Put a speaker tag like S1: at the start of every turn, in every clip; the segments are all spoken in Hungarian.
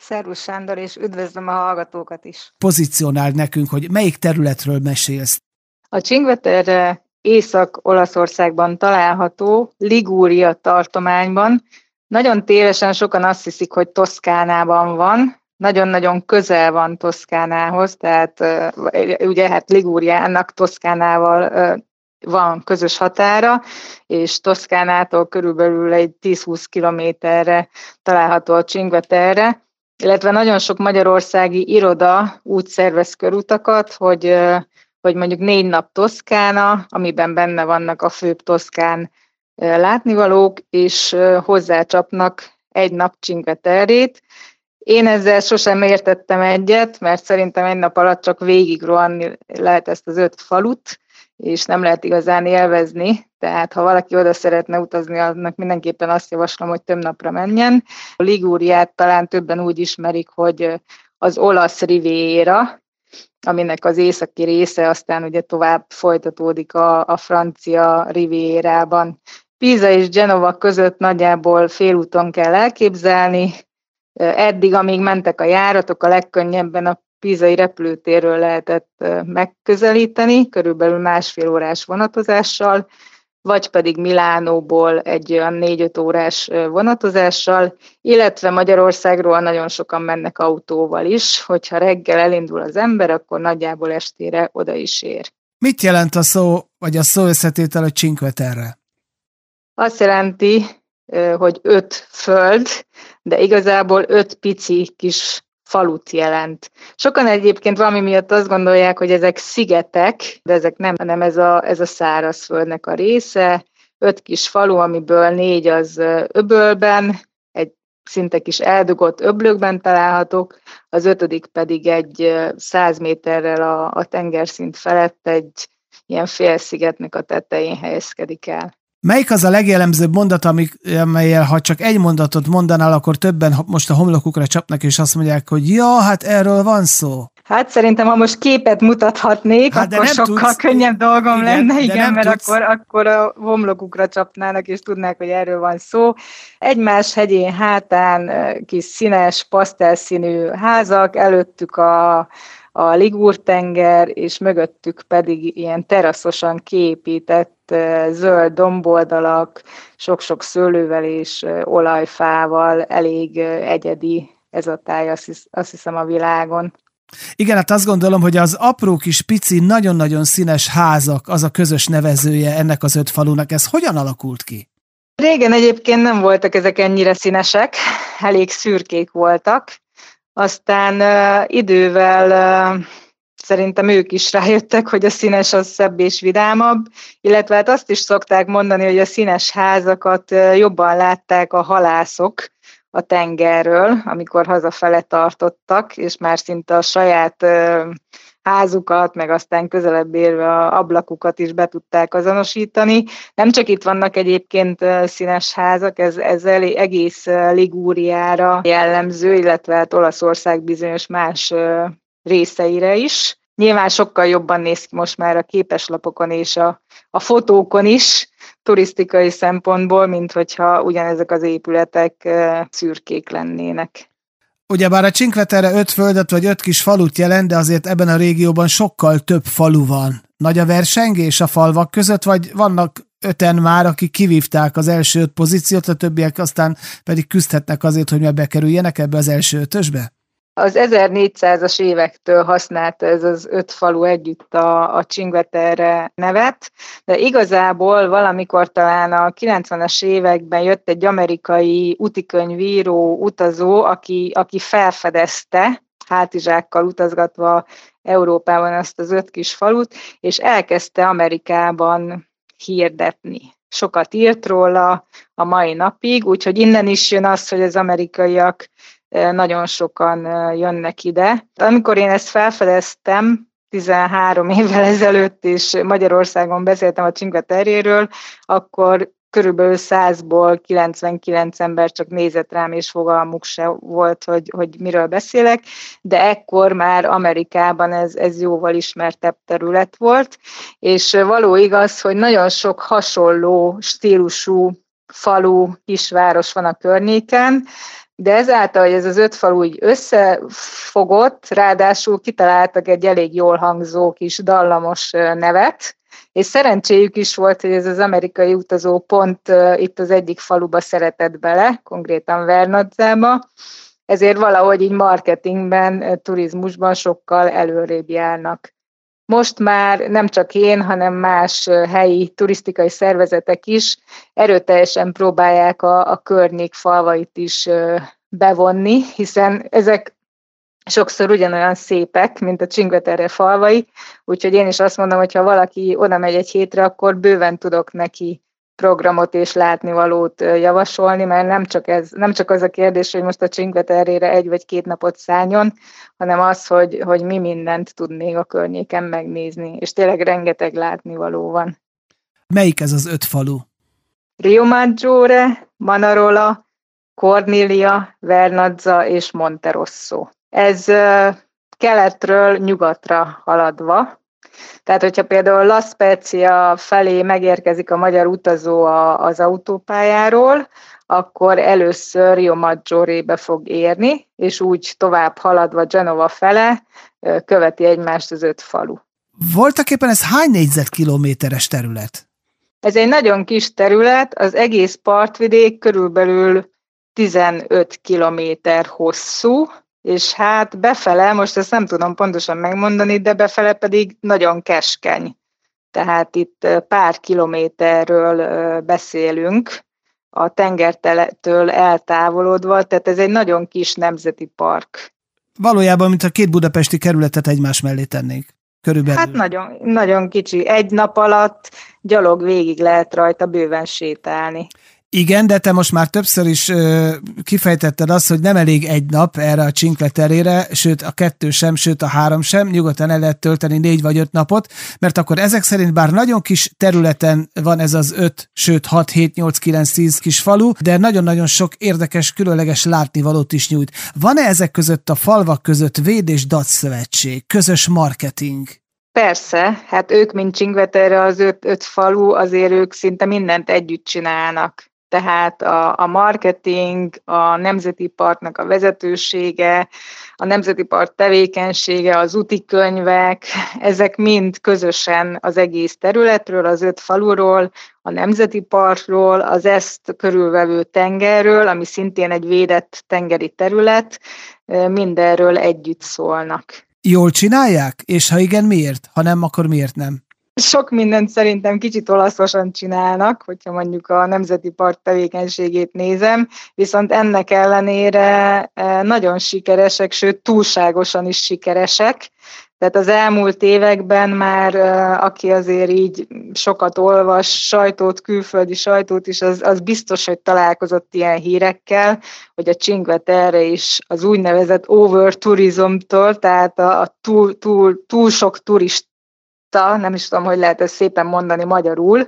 S1: Szervusz Sándor, és üdvözlöm a hallgatókat is.
S2: Pozícionáld nekünk, hogy melyik területről mesélsz.
S1: A Cinque Terre Észak-Olaszországban található, Ligúria tartományban. Nagyon tévesen sokan azt hiszik, hogy Toszkánában van. Nagyon-nagyon közel van Toszkánához, tehát ugye hát Ligúriának Toszkánával van közös határa, és Toszkánától körülbelül egy 10-20 kilométerre található a Cinque Terre, illetve nagyon sok magyarországi iroda úgy szervez körutakat, hogy mondjuk 4 nap Toszkána, amiben benne vannak a főbb toszkán látnivalók, és hozzácsapnak 1 nap Cinque Terrét. Én ezzel sosem értettem egyet, mert szerintem 1 nap alatt csak végig rohanni lehet ezt az 5 falut, és nem lehet igazán élvezni, tehát ha valaki oda szeretne utazni, annak mindenképpen azt javaslom, hogy több napra menjen. A Ligúriát talán többen úgy ismerik, hogy az olasz riviera, aminek az északi része aztán ugye tovább folytatódik a francia rivierában. Pisa és Genova között nagyjából félúton kell elképzelni. Eddig, amíg mentek a járatok, a legkönnyebben a pisai repülőtérről lehetett megközelíteni, körülbelül 1,5 órás vonatozással, vagy pedig Milánóból egy olyan 4-5 órás vonatozással, illetve Magyarországról nagyon sokan mennek autóval is, hogyha reggel elindul az ember, akkor nagyjából estére oda is ér.
S2: Mit jelent a szó, vagy a szó összetétel a Cinque Terre?
S1: Azt jelenti, hogy 5 föld, de igazából 5 pici kis falut jelent. Sokan egyébként valami miatt azt gondolják, hogy ezek szigetek, de ezek nem, hanem ez a szárazföldnek a része. 5 kis falu, amiből 4 az öbölben, egy szinte kis eldugott öblökben találhatók, az 5. pedig egy 100 méterrel a tengerszint felett egy ilyen félszigetnek a tetején helyezkedik el.
S2: Melyik az a legjellemzőbb mondat, amellyel ha csak egy mondatot mondanál, akkor többen most a homlokukra csapnak, és azt mondják, hogy ja, hát erről van szó?
S1: Hát szerintem, ha most képet mutathatnék, akkor sokkal könnyebb dolgom lenne, igen, mert akkor a homlokukra csapnának, és tudnák, hogy erről van szó. Egymás hegyén hátán kis színes, pasztelszínű házak, előttük a Ligúr-tenger, és mögöttük pedig ilyen teraszosan kiépített zöld domboldalak, sok-sok szőlővel és olajfával, elég egyedi ez a táj, azt hiszem, a világon.
S2: Igen, hát azt gondolom, hogy az apró kis pici, nagyon-nagyon színes házak az a közös nevezője ennek az 5 falunak. Ez hogyan alakult ki?
S1: Régen egyébként nem voltak ezek ennyire színesek, elég szürkék voltak. Aztán idővel szerintem ők is rájöttek, hogy a színes az szebb és vidámabb, illetve hát azt is szokták mondani, hogy a színes házakat jobban látták a halászok a tengerről, amikor hazafele tartottak, és már szinte a saját házukat, meg aztán közelebb érve a ablakukat is be tudták azonosítani. Nem csak itt vannak egyébként színes házak, ez egész Ligúriára jellemző, illetve hát Olaszország bizonyos más részeire is. Nyilván sokkal jobban néz ki most már a képeslapokon és a fotókon is, turisztikai szempontból, mint hogyha ugyanezek az épületek szürkék lennének.
S2: Ugyebár a Cinque Terre 5 földet vagy 5 kis falut jelent, de azért ebben a régióban sokkal több falu van. Nagy a versengés a falvak között, vagy vannak 5-en már, akik kivívták az első 5 pozíciót, a többiek aztán pedig küzdhetnek azért, hogy bekerüljenek ebbe az első 5-ösbe?
S1: Az 1400-as évektől használta ez az 5 falu együtt a Cinque Terre nevet, de igazából valamikor talán a 90-es években jött egy amerikai útikönyvíró, utazó, aki felfedezte, hátizsákkal utazgatva Európában azt az 5 kis falut, és elkezdte Amerikában hirdetni. Sokat írt róla a mai napig, úgyhogy innen is jön az, hogy az amerikaiak nagyon sokan jönnek ide. Amikor én ezt felfedeztem 13 évvel ezelőtt, és Magyarországon beszéltem a Cinque Terréről, akkor körülbelül 100-ból 99 ember csak nézett rám, és fogalmuk se volt, hogy miről beszélek, de ekkor már Amerikában ez jóval ismertebb terület volt, és való igaz, hogy nagyon sok hasonló stílusú falu, kisváros van a környéken, de ezáltal, hogy ez az 5 falu így összefogott, ráadásul kitaláltak egy elég jól hangzó kis dallamos nevet, és szerencséjük is volt, hogy ez az amerikai utazó pont itt az egyik faluba szeretett bele, konkrétan Vernadzába, ezért valahogy így marketingben, turizmusban sokkal előrébb járnak. Most már nem csak én, hanem más helyi turisztikai szervezetek is erőteljesen próbálják a környék falvait is bevonni, hiszen ezek sokszor ugyanolyan szépek, mint a Cinque Terre falvai, úgyhogy én is azt mondom, hogy ha valaki oda megy egy hétre, akkor bőven tudok neki programot és látnivalót javasolni, mert nem csak az a kérdés, hogy most a Cinque Terrére 1 vagy 2 napot szálljon, hanem az, hogy mi mindent tud még a környéken megnézni, és tényleg rengeteg látnivaló van.
S2: Melyik ez az 5 falu?
S1: Riomaggiore, Manarola, Corniglia, Vernazza és Monterosso. Ez keletről nyugatra haladva. Tehát, hogyha például La Spezia felé megérkezik a magyar utazó az autópályáról, akkor először Riomaggiorebe fog érni, és úgy tovább haladva Genova fele követi egymást az 5 falu.
S2: Voltaképpen ez hány négyzetkilométeres terület?
S1: Ez egy nagyon kis terület, az egész partvidék körülbelül 15 kilométer hosszú, és hát befele, most ezt nem tudom pontosan megmondani, de befele pedig nagyon keskeny. Tehát itt pár kilométerről beszélünk, a tengertől eltávolodva, tehát ez egy nagyon kis nemzeti park.
S2: Valójában, mint a 2 budapesti kerületet egymás mellé tennék. Körülbelül.
S1: Hát nagyon, nagyon kicsi. Egy nap alatt gyalog végig lehet rajta bőven sétálni.
S2: Igen, de te most már többször is kifejtetted azt, hogy nem elég egy nap erre a Cinque Terrére, sőt a 2 sem, sőt a 3 sem, nyugodtan el lehet tölteni 4 vagy 5 napot, mert akkor ezek szerint bár nagyon kis területen van ez az 5, sőt 6, 7, 8, 9, 10 kis falu, de nagyon-nagyon sok érdekes, különleges látnivalót is nyújt. Van-e ezek között a falvak között véd- és datszövetség, közös marketing?
S1: Persze, hát ők, mint Cinque Terre, az 5 falu, azért ők szinte mindent együtt csinálnak. Tehát a marketing, a Nemzeti Parknak a vezetősége, a Nemzeti Park tevékenysége, az útikönyvek, ezek mind közösen az egész területről, az 5 faluról, a Nemzeti Parkról, az ezt körülvevő tengerről, ami szintén egy védett tengeri terület, mindenről együtt szólnak.
S2: Jól csinálják? És ha igen, miért? Ha nem, akkor miért nem?
S1: Sok mindent szerintem kicsit olaszosan csinálnak, hogyha mondjuk a Nemzeti Park tevékenységét nézem, viszont ennek ellenére nagyon sikeresek, sőt túlságosan is sikeresek. Tehát az elmúlt években már, aki azért így sokat olvas sajtót, külföldi sajtót is, az biztos, hogy találkozott ilyen hírekkel, hogy a Cinque Terre is az úgynevezett overtourismtól, tehát a túl sok turista, nem is tudom, hogy lehet ezt szépen mondani magyarul,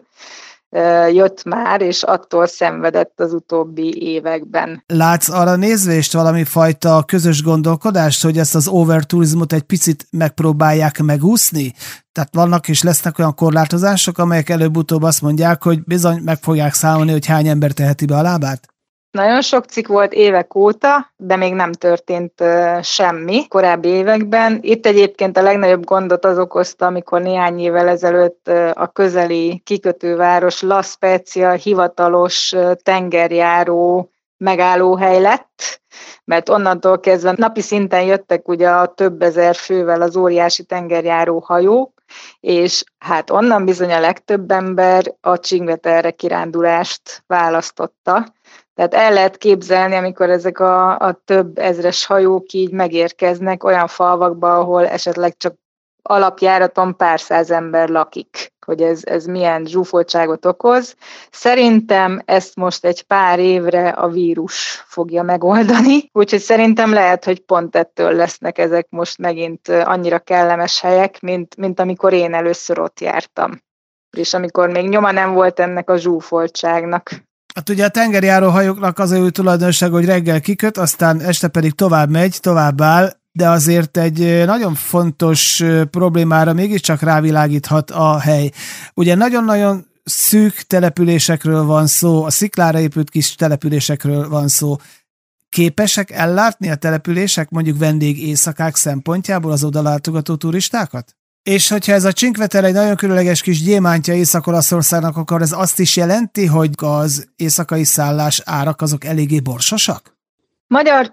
S1: jött már, és attól szenvedett az utóbbi években.
S2: Látsz arra nézvést valami fajta közös gondolkodást, hogy ezt az overturizmot egy picit megpróbálják megúszni? Tehát vannak és lesznek olyan korlátozások, amelyek előbb-utóbb azt mondják, hogy bizony meg fogják számolni, hogy hány ember teheti be a lábát?
S1: Nagyon sok cikk volt évek óta, de még nem történt semmi korábbi években. Itt egyébként a legnagyobb gondot az okozta, amikor néhány évvel ezelőtt a közeli kikötőváros La Spezia hivatalos tengerjáró megállóhely lett, mert onnantól kezdve napi szinten jöttek ugye a több ezer fővel az óriási tengerjáró hajók, és hát onnan bizony a legtöbb ember a Cinque Terre kirándulást választotta. Tehát el lehet képzelni, amikor ezek a több ezres hajók így megérkeznek olyan falvakba, ahol esetleg csak alapjáraton pár száz ember lakik, hogy ez milyen zsúfoltságot okoz. Szerintem ezt most egy pár évre a vírus fogja megoldani, úgyhogy szerintem lehet, hogy pont ettől lesznek ezek most megint annyira kellemes helyek, mint amikor én először ott jártam, és amikor még nyoma nem volt ennek a zsúfoltságnak.
S2: Hát ugye a tengerjáró hajóknak az a tulajdonság, hogy reggel kiköt, aztán este pedig tovább megy, tovább áll, de azért egy nagyon fontos problémára mégiscsak rávilágíthat a hely. Ugye nagyon-nagyon szűk településekről van szó, a sziklára épült kis településekről van szó. képesek ellátni a települések mondjuk vendégéjszakák szempontjából az odalátogató turistákat? És hogyha ez a Cinque Terre egy nagyon különleges kis gyémántja Észak-Olaszországnak, akkor ez azt is jelenti, hogy az éjszakai szállás árak azok eléggé borsosak?
S1: Magyar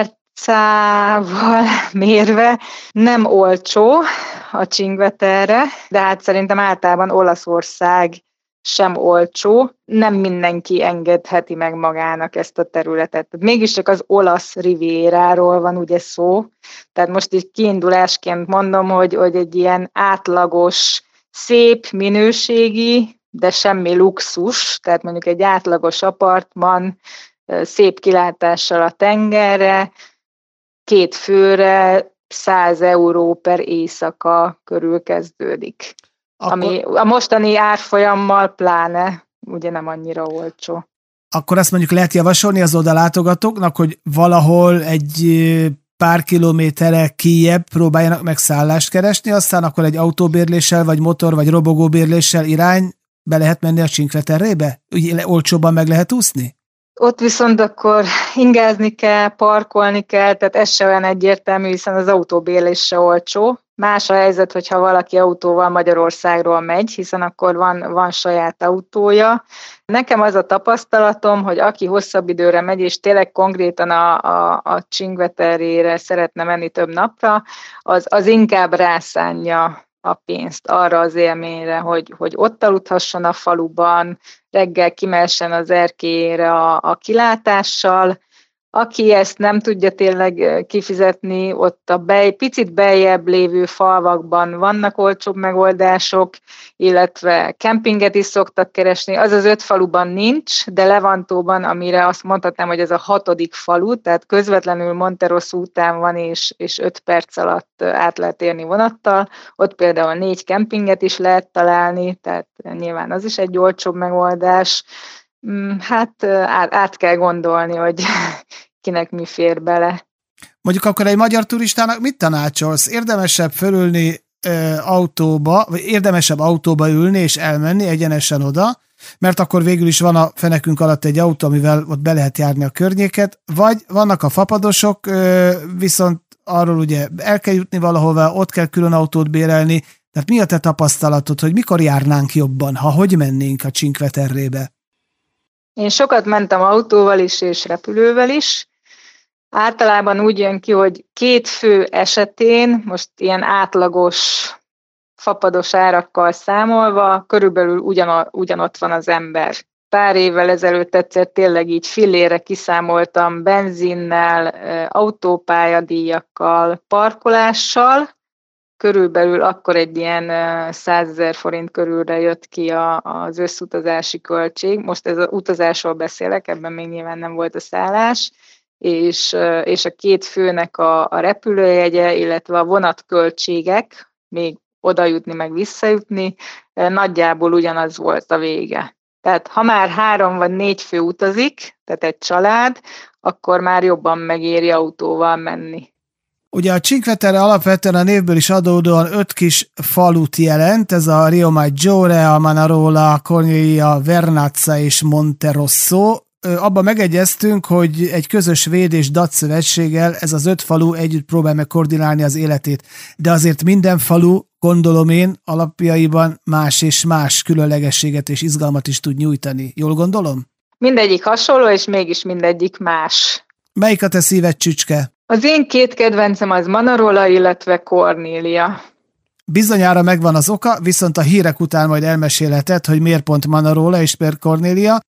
S1: pénztárcával mérve nem olcsó a Cinque Terre, de hát szerintem általában Olaszország sem olcsó, nem mindenki engedheti meg magának ezt a területet. Mégiscsak az olasz rivéráról van ugye szó, tehát most így kiindulásként mondom, hogy egy ilyen átlagos, szép minőségi, de semmi luxus, tehát mondjuk egy átlagos apartman, szép kilátással a tengerre, 2 főre 100 euró per éjszaka körül kezdődik. Ami a mostani árfolyammal pláne ugye nem annyira olcsó.
S2: Akkor azt mondjuk lehet javasolni az odalátogatóknak, hogy valahol egy pár kilométerre kijjebb próbáljanak meg szállást keresni, aztán akkor egy autóbérléssel, vagy motor, vagy robogóbérléssel be lehet menni a Cinque Terrébe? Úgy olcsóban meg lehet úszni?
S1: Ott viszont akkor ingázni kell, parkolni kell, tehát ez se olyan egyértelmű, hiszen az autóbérlés se olcsó. Más a helyzet, hogyha valaki autóval Magyarországról megy, hiszen akkor van saját autója. Nekem az a tapasztalatom, hogy aki hosszabb időre megy, és tényleg konkrétan a Cinque Terrére szeretne menni több napra, az inkább rászánja a pénzt arra az élményre, hogy ott aludhasson a faluban, reggel kimessen az erkélyére a kilátással. Aki ezt nem tudja tényleg kifizetni, ott picit beljebb lévő falvakban vannak olcsóbb megoldások, illetve kempinget is szoktak keresni. Az 5 faluban nincs, de Levantóban, amire azt mondhatnám, hogy ez a 6. falu, tehát közvetlenül Monterosso után van, és 5 perc alatt át lehet érni vonattal. Ott például 4 kempinget is lehet találni, tehát nyilván az is egy olcsóbb megoldás. Hát át kell gondolni, hogy kinek mi fér bele.
S2: Mondjuk akkor egy magyar turistának mit tanácsolsz? Érdemesebb fölülni autóba, vagy érdemesebb autóba ülni és elmenni egyenesen oda, mert akkor végül is van a fenekünk alatt egy autó, amivel ott be lehet járni a környéket, vagy vannak a fapadosok, viszont arról ugye el kell jutni valahova, ott kell külön autót bérelni. Tehát mi a te tapasztalatod, hogy mikor járnánk jobban, hogy mennénk a Cinque Terrébe?
S1: Én sokat mentem autóval is és repülővel is. Általában úgy jön ki, hogy 2 fő esetén, most ilyen átlagos, fapados árakkal számolva, körülbelül ugyanott van az ember. Pár évvel ezelőtt egyszer tényleg így fillére kiszámoltam benzinnel, autópályadíjakkal, parkolással, körülbelül akkor egy ilyen 100 000 forint körülre jött ki az összutazási költség. Most ez az utazásról beszélek, ebben még nyilván nem volt a szállás, és a 2 főnek a repülőjegye, illetve a vonatköltségek, még oda jutni, meg visszajutni, nagyjából ugyanaz volt a vége. Tehát ha már 3 vagy 4 fő utazik, tehát egy család, akkor már jobban megéri autóval menni.
S2: Ugye a Cinque Terre alapvetően a névből is adódóan 5 kis falut jelent, ez a Riomaggiore, a Manarola, Cornelia, Vernazza és Monterosso. Abban megegyeztünk, hogy egy közös véd- és datszövetséggel ez az 5 falu együtt próbál meg koordinálni az életét. De azért minden falu, gondolom én, alapjaiban más és más különlegességet és izgalmat is tud nyújtani. Jól gondolom?
S1: Mindegyik hasonló, és mégis mindegyik más.
S2: Melyik a te szíved csücske?
S1: Az én 2 kedvencem az Manarola, illetve Cornelia.
S2: Bizonyára megvan az oka, viszont a hírek után majd elmesélheted, hogy miért pont Manarola és miért Cornelia.